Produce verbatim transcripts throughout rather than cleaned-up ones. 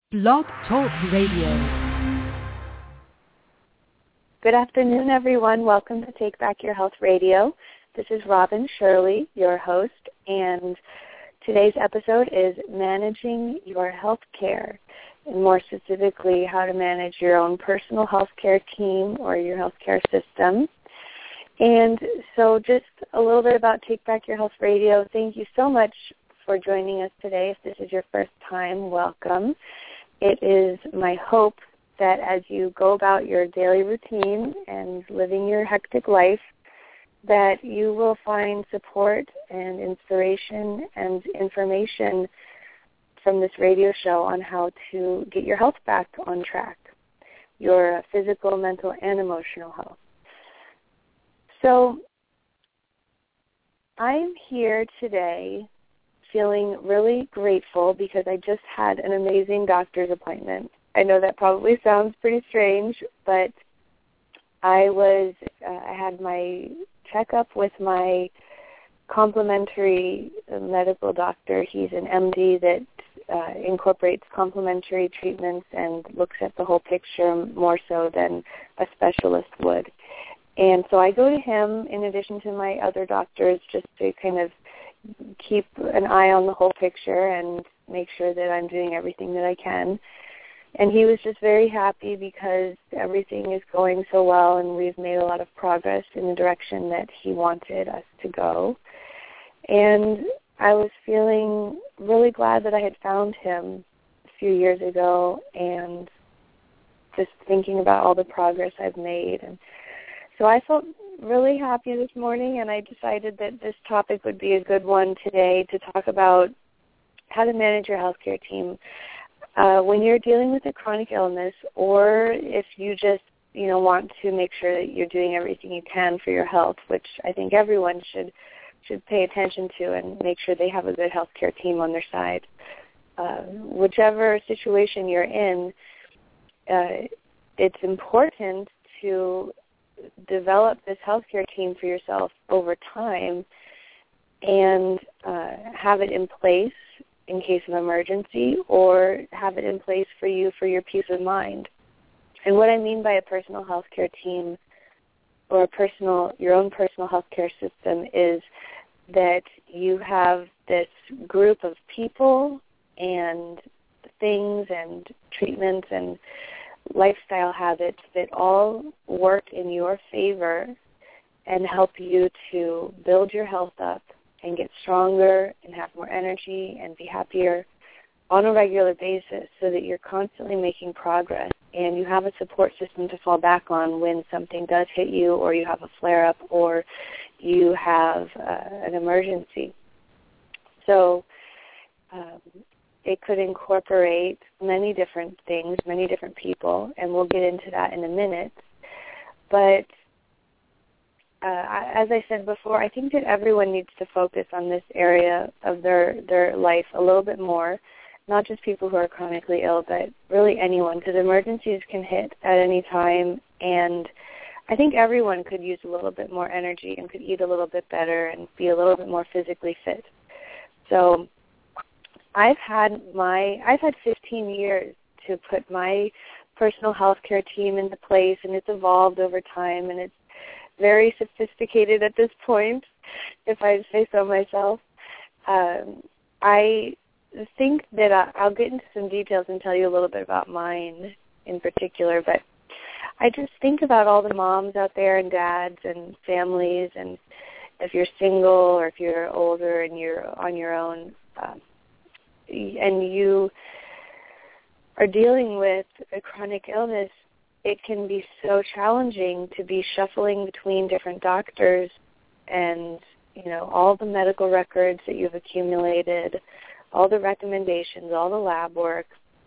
Blog Talk Radio. Good afternoon, everyone. Welcome to Take Back Your Health Radio. This is Robin Shirley, your host, and today's episode is Managing Your Health Care, and more specifically, how to manage your own personal health care team or your health care system. And so just a little bit about Take Back Your Health Radio. Thank you so much for joining us today. If this is your first time, welcome. It is my hope that as you go about your daily routine and living your hectic life, that you will find support and inspiration and information from this radio show on how to get your health back on track, your physical, mental, and emotional health. So I'm here today feeling really grateful because I just had an amazing doctor's appointment. I know that probably sounds pretty strange, but I was uh, I had my checkup with my complementary medical doctor. He's an M D that uh, incorporates complementary treatments and looks at the whole picture more so than a specialist would. And so I go to him in addition to my other doctors just to kind of keep an eye on the whole picture and make sure that I'm doing everything that I can. And he was just very happy because everything is going so well and we've made a lot of progress in the direction that he wanted us to go. And I was feeling really glad that I had found him a few years ago and just thinking about all the progress I've made. And so I felt really happy this morning, and I decided that this topic would be a good one today to talk about how to manage your healthcare team. Uh, when you're dealing with a chronic illness, or if you just, you know, want to make sure that you're doing everything you can for your health, which I think everyone should should pay attention to and make sure they have a good healthcare team on their side. Uh, whichever situation you're in, uh, it's important to develop this healthcare team for yourself over time and uh, have it in place in case of emergency, or have it in place for you for your peace of mind. And what I mean by a personal healthcare team or a personal, your own personal healthcare system is that you have this group of people and things and treatments and lifestyle habits that all work in your favor and help you to build your health up and get stronger and have more energy and be happier on a regular basis so that you're constantly making progress and you have a support system to fall back on when something does hit you or you have a flare-up or you have uh, an emergency. So um, it could incorporate many different things, many different people, and we'll get into that in a minute. But uh, as I said before, I think that everyone needs to focus on this area of their, their life a little bit more, not just people who are chronically ill, but really anyone, because emergencies can hit at any time, and I think everyone could use a little bit more energy and could eat a little bit better and be a little bit more physically fit. So I've had my, I've had fifteen years to put my personal health care team into place, and it's evolved over time, and it's very sophisticated at this point, if I say so myself. Um, I think that I, I'll get into some details and tell you a little bit about mine in particular, but I just think about all the moms out there and dads and families, and if you're single or if you're older and you're on your own, um, and you are dealing with a chronic illness, it can be so challenging to be shuffling between different doctors and, you know, all the medical records that you've accumulated, all the recommendations, all the lab work.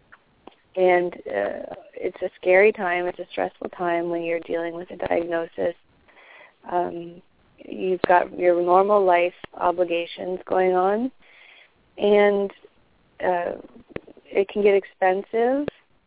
And uh, it's a scary time. It's a stressful time when you're dealing with a diagnosis. Um, you've got your normal life obligations going on, and Uh, it can get expensive.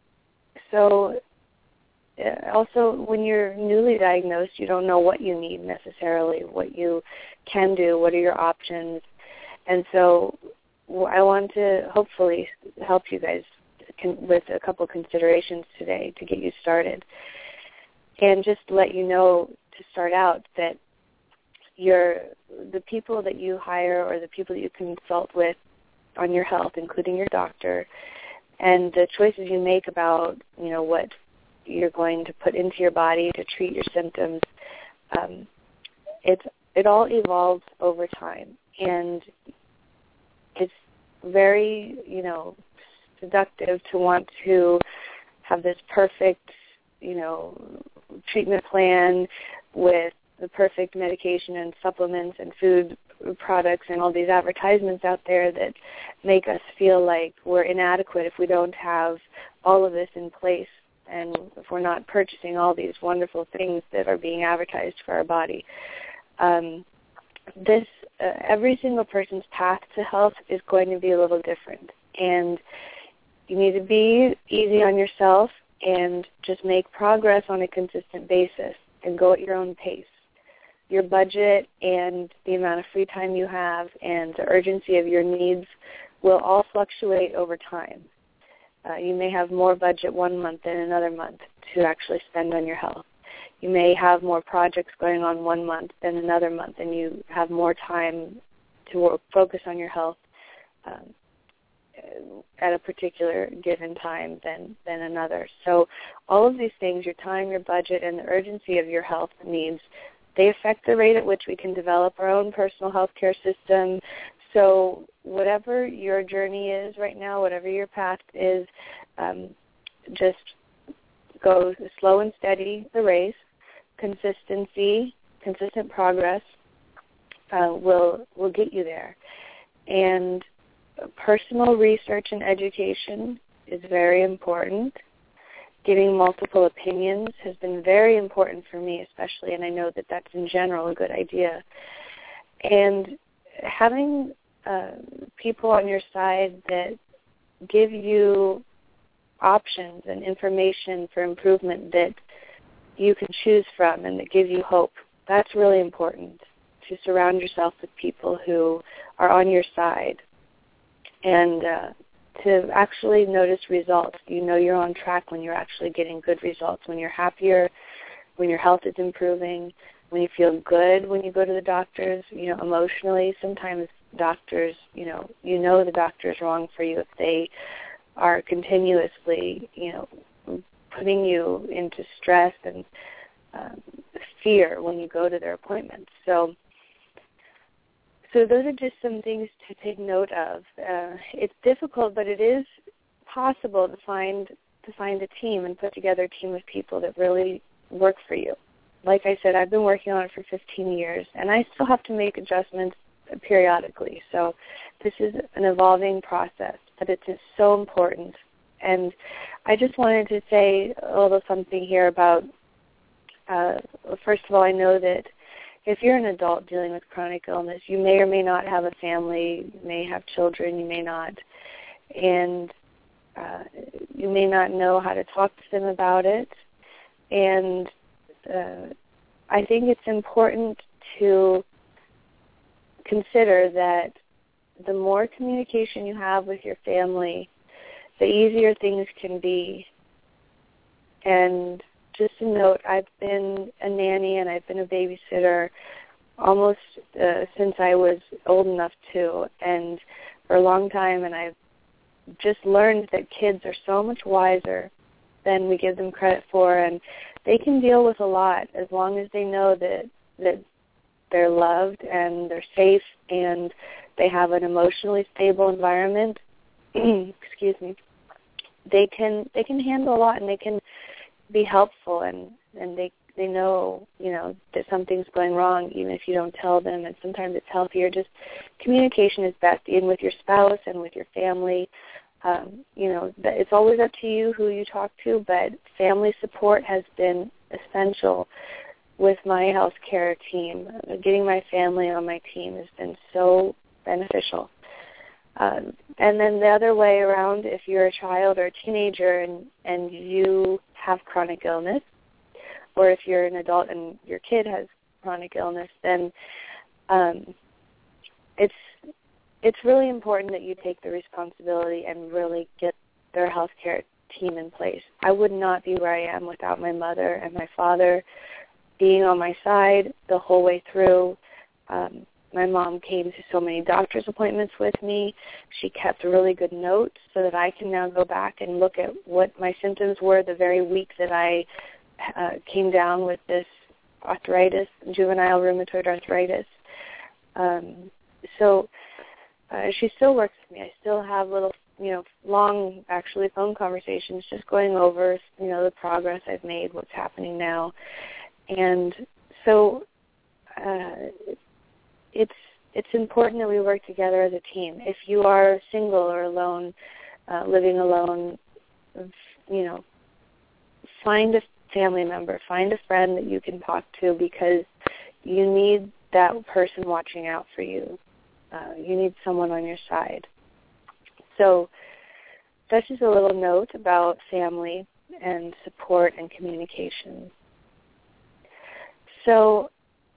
So uh, also when you're newly diagnosed, you don't know what you need necessarily, what you can do, what are your options. And so I want to hopefully help you guys con- with a couple considerations today to get you started. And just to let you know to start out that your the people that you hire or the people that you consult with on your health, including your doctor, and the choices you make about, you know, what you're going to put into your body to treat your symptoms, um, it's, it all evolves over time. And it's very, you know, seductive to want to have this perfect, you know, treatment plan with the perfect medication and supplements and food products and all these advertisements out there that make us feel like we're inadequate if we don't have all of this in place and if we're not purchasing all these wonderful things that are being advertised for our body. Um, this, uh, every single person's path to health is going to be a little different, and you need to be easy on yourself and just make progress on a consistent basis and go at your own pace. Your budget and the amount of free time you have and the urgency of your needs will all fluctuate over time. Uh, you may have more budget one month than another month to actually spend on your health. You may have more projects going on one month than another month, and you have more time to work, focus on your health um, at a particular given time than, than another. So all of these things, your time, your budget, and the urgency of your health needs, they affect the rate at which we can develop our own personal health care system. So whatever your journey is right now, whatever your path is, um, just go slow and steady the race. Consistency, consistent progress uh, will will get you there. And personal research and education is very important. Getting multiple opinions has been very important for me especially, and I know that that's in general a good idea. And having uh, people on your side that give you options and information for improvement that you can choose from and that give you hope, that's really important, to surround yourself with people who are on your side. And uh, to actually notice results. You know you're on track when you're actually getting good results, when you're happier, when your health is improving, when you feel good when you go to the doctors, you know, emotionally. Sometimes doctors, you know, you know the doctor is wrong for you if they are continuously, you know, putting you into stress and um, fear when you go to their appointments. So So those are just some things to take note of. Uh, it's difficult, but it is possible to find to find a team and put together a team of people that really work for you. Like I said, I've been working on it for fifteen years, and I still have to make adjustments periodically. So this is an evolving process, but it's just so important. And I just wanted to say a little something here about, uh, first of all, I know that if you're an adult dealing with chronic illness, you may or may not have a family, you may have children, you may not, and uh, you may not know how to talk to them about it. And uh, I think it's important to consider that the more communication you have with your family, the easier things can be. And just a note, I've been a nanny and I've been a babysitter almost uh, since I was old enough to, and for a long time, and I've just learned that kids are so much wiser than we give them credit for, and they can deal with a lot as long as they know that that they're loved and they're safe and they have an emotionally stable environment. Excuse me. They can they can handle a lot, and they can be helpful, and, and they they know, you know, that something's going wrong even if you don't tell them, and sometimes it's healthier. Just communication is best, even with your spouse and with your family. Um, you know, it's always up to you who you talk to, but family support has been essential with my healthcare team. Getting my family on my team has been so beneficial. Um, and then the other way around, if you're a child or a teenager and, and you have chronic illness, or if you're an adult and your kid has chronic illness, then um, it's it's really important that you take the responsibility and really get their healthcare team in place. I would not be where I am without my mother and my father being on my side the whole way through. Um, my mom came to so many doctor's appointments with me. She kept really good notes so that I can now go back and look at what my symptoms were the very week that I uh, came down with this arthritis, juvenile rheumatoid arthritis. Um, so uh, she still works with me. I still have little, you know, long, actually, phone conversations just going over, you know, the progress I've made, what's happening now. And so uh, it's it's important that we work together as a team. If you are single or alone, uh, living alone, you know, find a family member, find a friend that you can talk to, because you need that person watching out for you. Uh, you need someone on your side. So that's just a little note about family and support and communication. So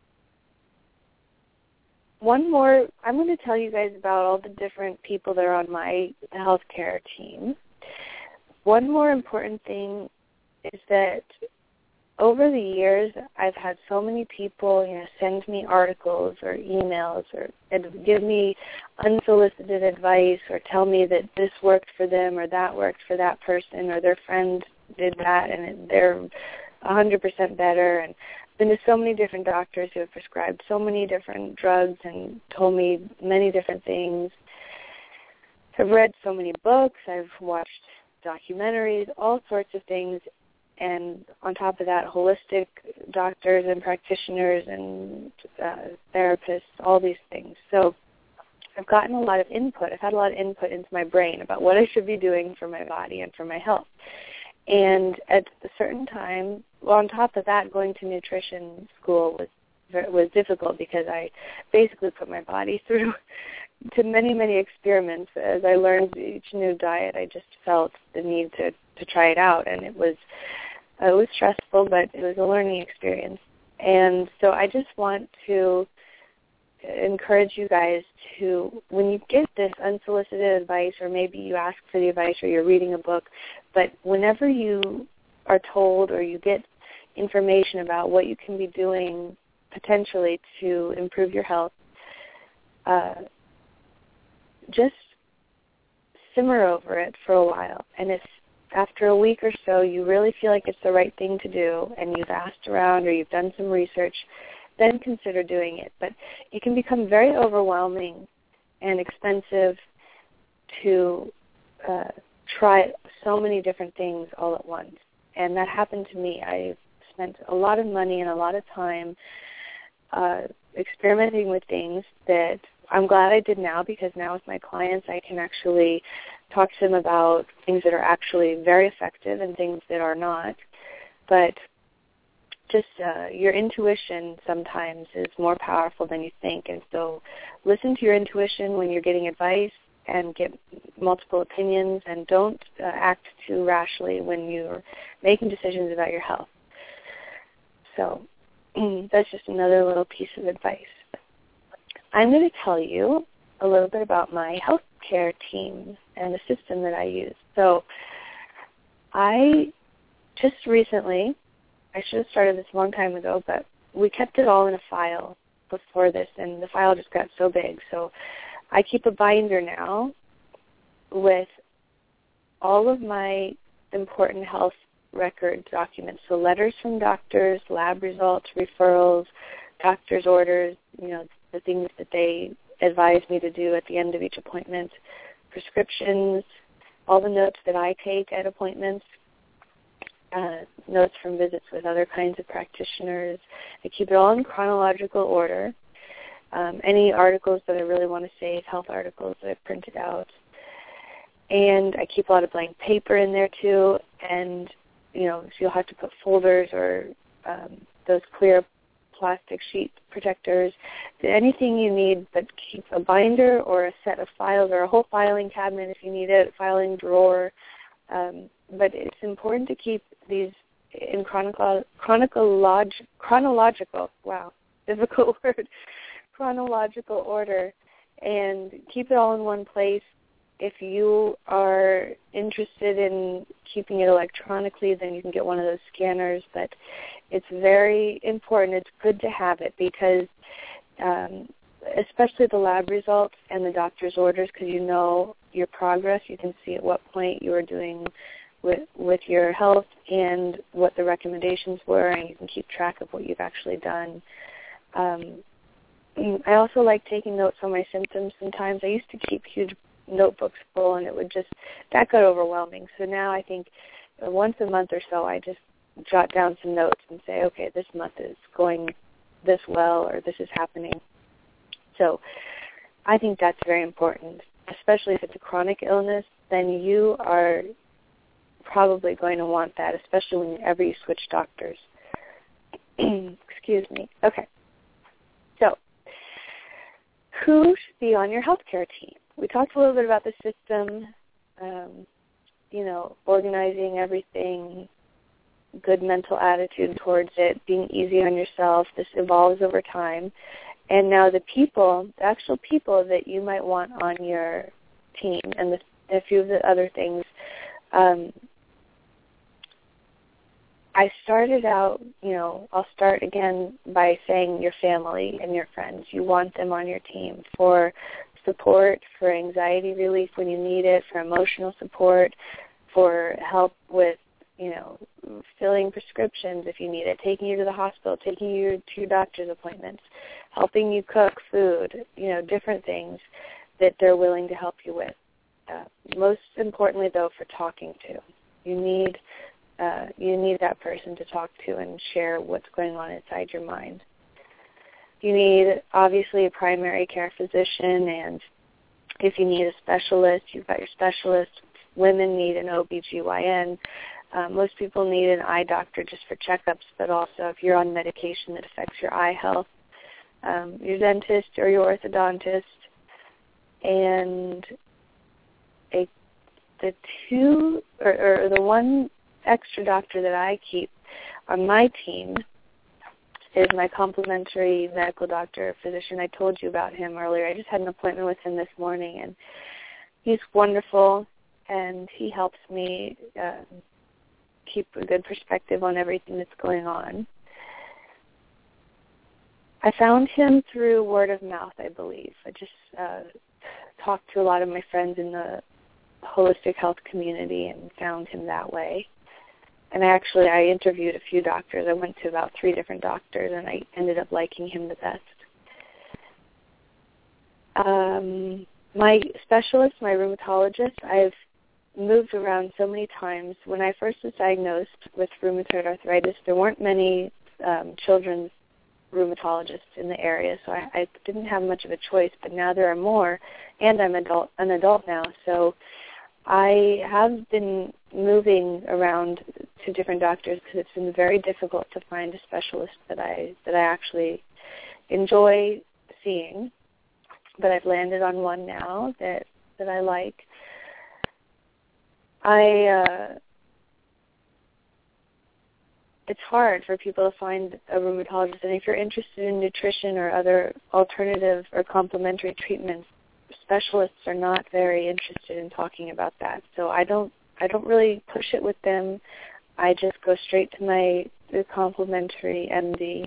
one more, I'm going to tell you guys about all the different people that are on my healthcare team. One more important thing is that over the years, I've had so many people, you know, send me articles or emails or give me unsolicited advice or tell me that this worked for them or that worked for that person or their friend did that and they're one hundred percent better. And I've been to so many different doctors who have prescribed so many different drugs and told me many different things. I've read so many books. I've watched documentaries, all sorts of things. And on top of that, holistic doctors and practitioners and uh, therapists, all these things. So I've gotten a lot of input. I've had a lot of input into my brain about what I should be doing for my body and for my health. And at a certain time, well, on top of that, going to nutrition school was was difficult because I basically put my body through to many, many experiments. As I learned each new diet, I just felt the need to, to try it out, and it was it was stressful, but it was a learning experience. And so I just want to encourage you guys to, when you get this unsolicited advice, or maybe you ask for the advice or you're reading a book, but whenever you are told or you get information about what you can be doing potentially to improve your health, uh, just simmer over it for a while. And if after a week or so you really feel like it's the right thing to do and you've asked around or you've done some research, then consider doing it. But it can become very overwhelming and expensive to uh, try so many different things all at once. And that happened to me. I spent a lot of money and a lot of time uh, experimenting with things that I'm glad I did now, because now with my clients I can actually talk to them about things that are actually very effective and things that are not. But just uh, your intuition sometimes is more powerful than you think. And so listen to your intuition when you're getting advice and get multiple opinions, and don't uh, act too rashly when you're making decisions about your health. So that's just another little piece of advice. I'm going to tell you a little bit about my healthcare team and the system that I use. So I just recently, I should have started this a long time ago, but we kept it all in a file before this, and the file just got so big. So I keep a binder now with all of my important health record documents, so letters from doctors, lab results, referrals, doctor's orders, you know, the things that they advise me to do at the end of each appointment, prescriptions, all the notes that I take at appointments, uh, notes from visits with other kinds of practitioners. I keep it all in chronological order. Um, any articles that I really want to save, health articles that I've printed out. And I keep a lot of blank paper in there too, and you know, so you'll have to put folders or um, those clear plastic sheet protectors, anything you need, but keep a binder or a set of files or a whole filing cabinet if you need it, filing drawer. Um, but it's important to keep these in chronicle, chronolog, chronological, wow, difficult word, chronological order, and keep it all in one place. if you are interested in keeping it electronically, then you can get one of those scanners. But it's very important. It's good to have it because um, especially the lab results and the doctor's orders, because you know your progress. You can see at what point you are doing with with your health and what the recommendations were, and you can keep track of what you've actually done. Um, I also like taking notes on my symptoms sometimes. I used to keep huge notebooks full, and it would just, that got overwhelming. So now I think once a month or so I just jot down some notes and say, okay, this month is going this well, or this is happening. So I think that's very important, especially if it's a chronic illness. Then you are probably going to want that, especially whenever you switch doctors. Excuse me. Okay. So who should be on your healthcare team? We talked a little bit about the system, um, you know, organizing everything, good mental attitude towards it, being easy on yourself. This evolves over time. And now the people, the actual people that you might want on your team, and the, a few of the other things. Um, I started out, you know, I'll start again by saying your family and your friends. You want them on your team for support, for anxiety relief when you need it, for emotional support, for help with, you know, filling prescriptions if you need it, taking you to the hospital, taking you to your doctor's appointments, helping you cook food, you know, different things that they're willing to help you with. Uh, most importantly, though, for talking to. You need uh, you need that person to talk to and share what's going on inside your mind. You need, obviously, a primary care physician, and if you need a specialist, you've got your specialist. Women need an O B G Y N. Um, most people need an eye doctor just for checkups, but also if you're on medication that affects your eye health, um, your dentist or your orthodontist, and a, the two or, or the one extra doctor that I keep on my team is my complementary medical doctor, physician. I told you about him earlier. I just had an appointment with him this morning, and he's wonderful, and he helps me uh, keep a good perspective on everything that's going on. I found him through word of mouth, I believe. I just uh, talked to a lot of my friends in the holistic health community and found him that way. And actually, I interviewed a few doctors. I went to about three different doctors, and I ended up liking him the best. Um, my specialist, my rheumatologist, I've moved around so many times. When I first was diagnosed with rheumatoid arthritis, there weren't many um, children's rheumatologists in the area, so I, I didn't have much of a choice, but now there are more, and I'm adult, an adult now, so I have been moving around to different doctors because it's been very difficult to find a specialist that I that I actually enjoy seeing, but I've landed on one now that, that I like. I uh, it's hard for people to find a rheumatologist, and if you're interested in nutrition or other alternative or complementary treatments, specialists are not very interested in talking about that. So I don't I don't really push it with them. I just go straight to my the complementary M D.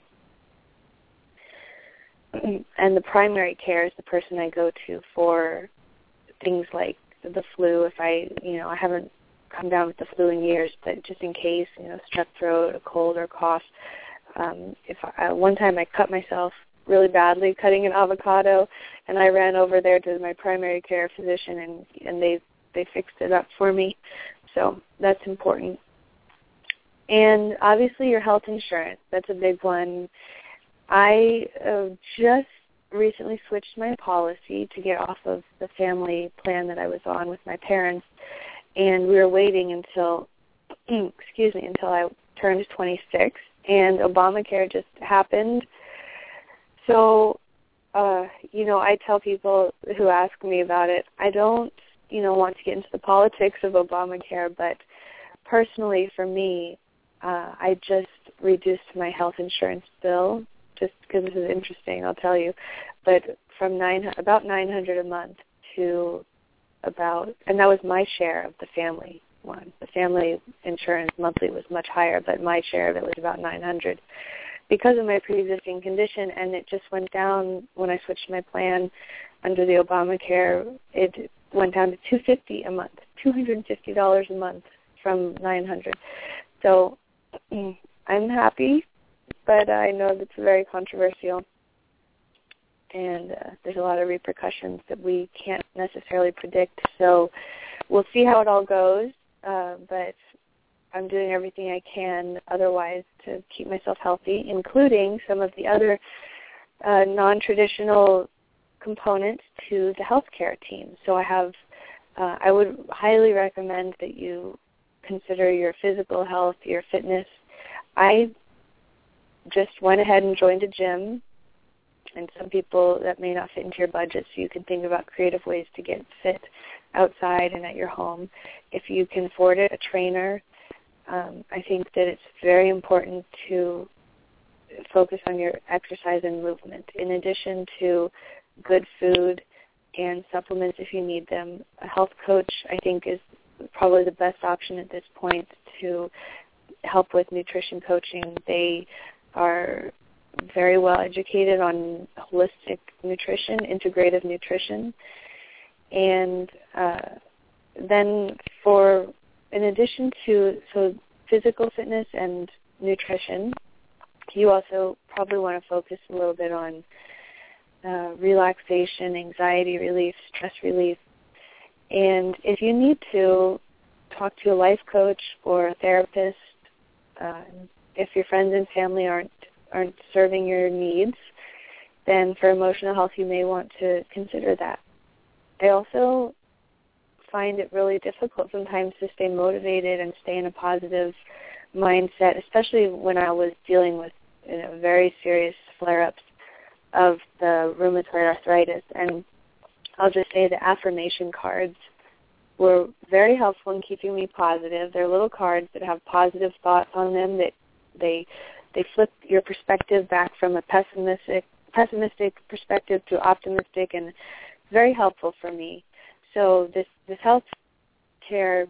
And the primary care is the person I go to for things like the flu. If I, you know, I haven't come down with the flu in years, but just in case, you know, strep throat, a cold or cough. Um, if I, one time I cut myself really badly cutting an avocado, and I ran over there to my primary care physician, and, and they they fixed it up for me. So that's important. And obviously your health insurance, that's a big one. I uh, just recently switched my policy to get off of the family plan that I was on with my parents, and we were waiting until, excuse me, until I turned twenty-six, and Obamacare just happened. So, uh, you know, I tell people who ask me about it, I don't, you know, want to get into the politics of Obamacare, but personally for me, uh, I just reduced my health insurance bill, just because this is interesting, I'll tell you, but from nine about nine hundred dollars a month to about, and that was my share of the family one. The family insurance monthly was much higher, but my share of it was about nine hundred dollars because of my pre-existing condition, and it just went down when I switched my plan under the Obamacare. It went down to two hundred fifty dollars a month, two hundred fifty dollars a month from nine hundred dollars. So I'm happy, but I know that's very controversial, and uh, there's a lot of repercussions that we can't necessarily predict. So we'll see how it all goes, uh, but I'm doing everything I can otherwise to keep myself healthy, including some of the other uh, non-traditional components to the healthcare team. So I have, uh, I would highly recommend that you consider your physical health, your fitness. I just went ahead and joined a gym, and some people that may not fit into your budget, so you can think about creative ways to get fit outside and at your home. If you can afford it, a trainer. Um, I think that it's very important to focus on your exercise and movement. In addition to good food and supplements if you need them, a health coach, I think, is probably the best option at this point to help with nutrition coaching. They are very well educated on holistic nutrition, integrative nutrition. And uh, then for, in addition to so physical fitness and nutrition, you also probably want to focus a little bit on uh, relaxation, anxiety relief, stress relief. And if you need to, talk to a life coach or a therapist. Uh, if your friends and family aren't aren't serving your needs, then for emotional health you may want to consider that. I also find it really difficult sometimes to stay motivated and stay in a positive mindset, especially when I was dealing with, you know, very serious flare-ups of the rheumatoid arthritis. And I'll just say the affirmation cards were very helpful in keeping me positive. They're little cards that have positive thoughts on them that they they flip your perspective back from a pessimistic pessimistic perspective to optimistic, and very helpful for me. So this this health care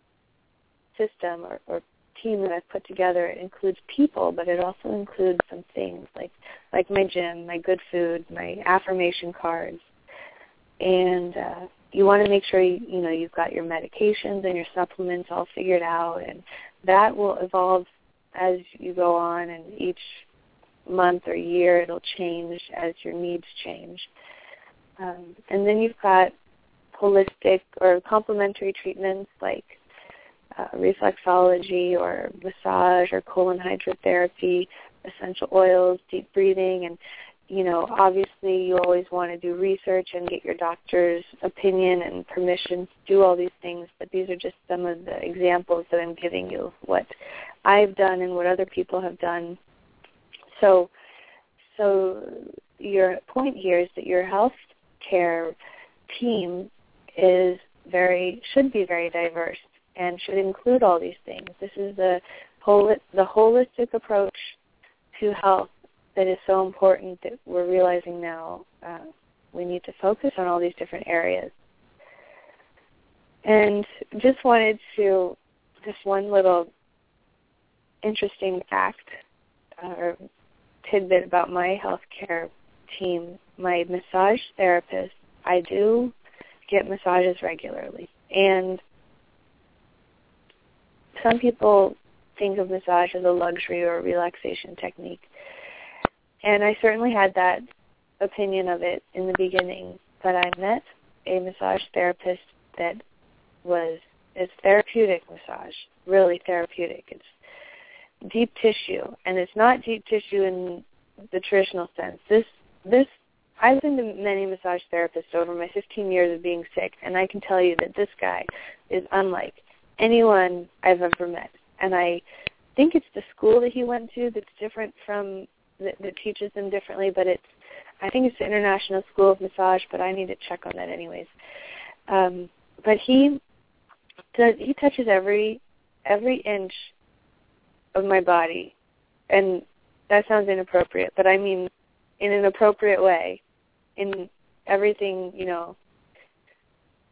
system or, or team that I've put together includes people, but it also includes some things like like my gym, my good food, my affirmation cards, and uh, you want to make sure you, you know you've got your medications and your supplements all figured out, and that will evolve as you go on, and each month or year it'll change as your needs change. Um, and then you've got holistic or complementary treatments like uh, reflexology or massage or colon hydrotherapy, essential oils, deep breathing, and you know, obviously you always want to do research and get your doctor's opinion and permission to do all these things, but these are just some of the examples that I'm giving you of what I've done and what other people have done. So, so your point here is that your health care team is very, should be very diverse and should include all these things. This is the whole, the holistic approach to health that is so important that we're realizing now uh, we need to focus on all these different areas. And just wanted to, just one little interesting fact uh, or tidbit about my healthcare team. My massage therapist, I do get massages regularly. And some people think of massage as a luxury or a relaxation technique. And I certainly had that opinion of it in the beginning, but I met a massage therapist that was, it's therapeutic massage, really therapeutic. It's deep tissue, and it's not deep tissue in the traditional sense. This, this, I've been to many massage therapists over my fifteen years of being sick, and I can tell you that this guy is unlike anyone I've ever met. And I think it's the school that he went to that's different from That, that teaches them differently, but it's, I think it's the International School of Massage, but I need to check on that anyways. Um, but he does, he touches every every inch of my body, and that sounds inappropriate, but I mean in an appropriate way, in everything, you know,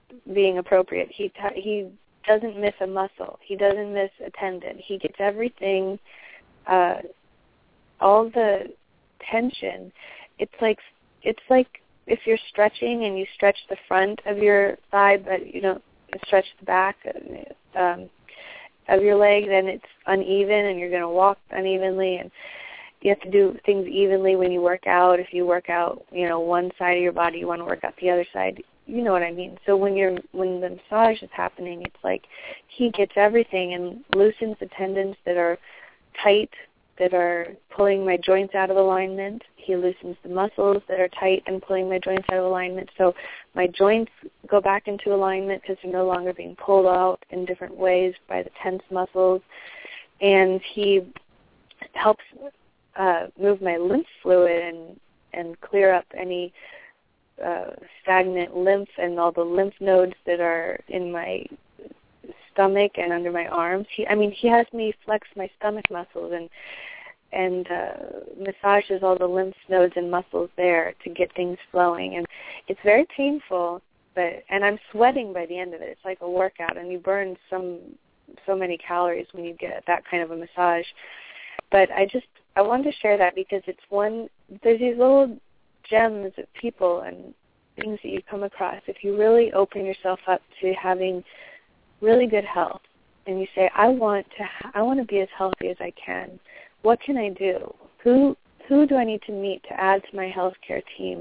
being appropriate. He t- he doesn't miss a muscle. He doesn't miss a tendon. He gets everything, uh, all the tension. It's like it's like if you're stretching and you stretch the front of your thigh, but you don't stretch the back um, of your leg, then it's uneven, and you're going to walk unevenly, and you have to do things evenly when you work out. If you work out, you know, one side of your body, you want to work out the other side. You know what I mean. So when you're when the massage is happening, it's like he gets everything and loosens the tendons that are tight, that are pulling my joints out of alignment. He loosens the muscles that are tight and pulling my joints out of alignment. So my joints go back into alignment because they're no longer being pulled out in different ways by the tense muscles. And he helps uh, move my lymph fluid and, and clear up any uh, stagnant lymph and all the lymph nodes that are in my stomach and under my arms. He, I mean, he has me flex my stomach muscles and and uh, massages all the lymph nodes and muscles there to get things flowing. And it's very painful, but and I'm sweating by the end of it. It's like a workout, and you burn some so many calories when you get that kind of a massage. But I just I wanted to share that because it's one. There's these little gems of people and things that you come across if you really open yourself up to having really good health, and you say, I want to ha- I want to be as healthy as I can. What can I do? Who who do I need to meet to add to my healthcare team?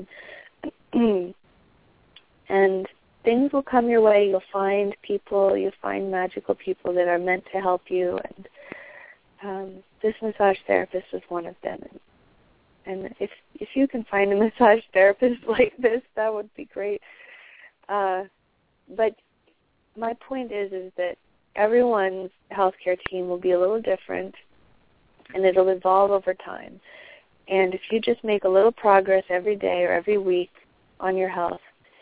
And things will come your way. You'll find people, you'll find magical people that are meant to help you. And um, this massage therapist is one of them. And, and if if you can find a massage therapist like this, that would be great. Uh, but my point is, is that everyone's healthcare team will be a little different, and it'll evolve over time. And if you just make a little progress every day or every week on your health,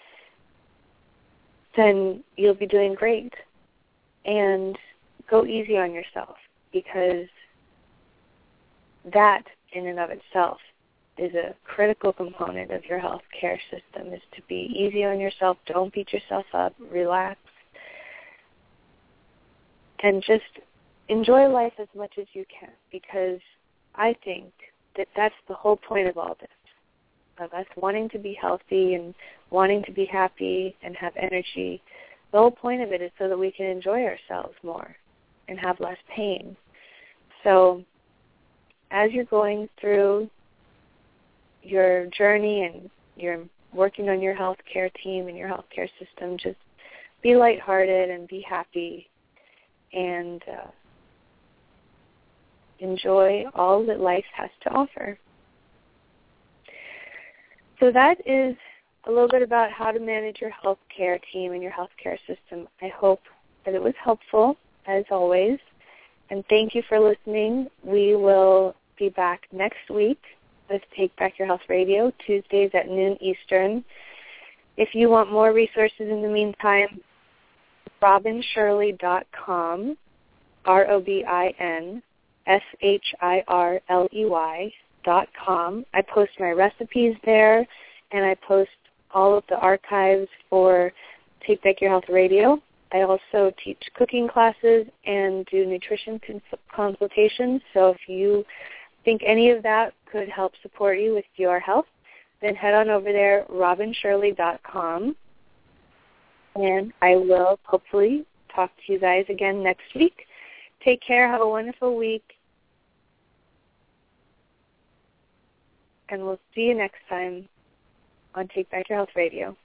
then you'll be doing great. And go easy on yourself, because that in and of itself is a critical component of your healthcare system, is to be easy on yourself. Don't beat yourself up. Relax. And just enjoy life as much as you can, because I think that that's the whole point of all this, of us wanting to be healthy and wanting to be happy and have energy. The whole point of it is so that we can enjoy ourselves more and have less pain. So as you're going through your journey and you're working on your healthcare team and your healthcare system, just be lighthearted and be happy and uh, enjoy all that life has to offer. So that is a little bit about how to manage your healthcare team and your healthcare system. I hope that it was helpful, as always. And thank you for listening. We will be back next week with Take Back Your Health Radio, Tuesdays at noon Eastern. If you want more resources in the meantime, robin shirley dot com, R O B I N S H I R L E Y dot com. I post my recipes there, and I post all of the archives for Take Back Your Health Radio. I also teach cooking classes and do nutrition cons- consultations, so if you think any of that could help support you with your health, then head on over there, robin shirley dot com. And I will hopefully talk to you guys again next week. Take care. Have a wonderful week. And we'll see you next time on Take Back Your Health Radio.